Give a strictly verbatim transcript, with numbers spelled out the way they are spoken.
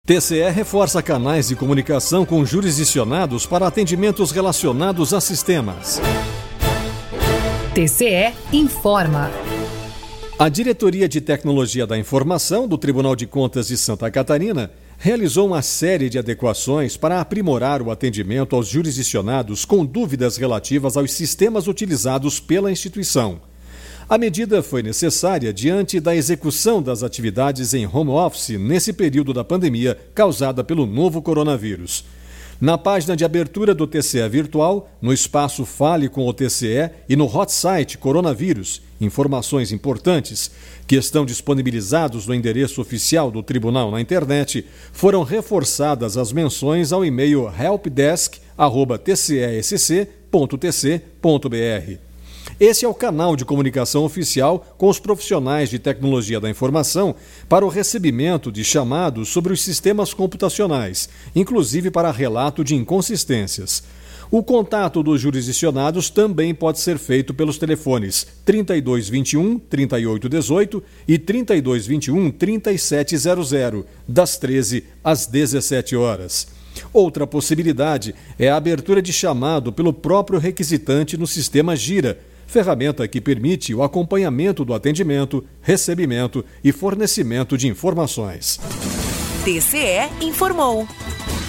T C E reforça canais de comunicação com jurisdicionados para atendimentos relacionados a sistemas. T C E informa. A Diretoria de Tecnologia da Informação do Tribunal de Contas de Santa Catarina realizou uma série de adequações para aprimorar o atendimento aos jurisdicionados com dúvidas relativas aos sistemas utilizados pela instituição. A medida foi necessária diante da execução das atividades em home office nesse período da pandemia causada pelo novo coronavírus. Na página de abertura do T C E Virtual, no espaço Fale com o T C E e no hot site Coronavírus, informações importantes que estão disponibilizados no endereço oficial do Tribunal na internet, foram reforçadas as menções ao e-mail helpdesk arroba t c e s c ponto t c ponto b r. Esse é o canal de comunicação oficial com os profissionais de tecnologia da informação para o recebimento de chamados sobre os sistemas computacionais, inclusive para relato de inconsistências. O contato dos jurisdicionados também pode ser feito pelos telefones trinta e dois vinte e um, trinta e oito dezoito e trinta e dois vinte e um, trinta e sete zero zero, das treze às dezessete horas. Outra possibilidade é a abertura de chamado pelo próprio requisitante no sistema Gira, ferramenta que permite o acompanhamento do atendimento, recebimento e fornecimento de informações. T C E informou.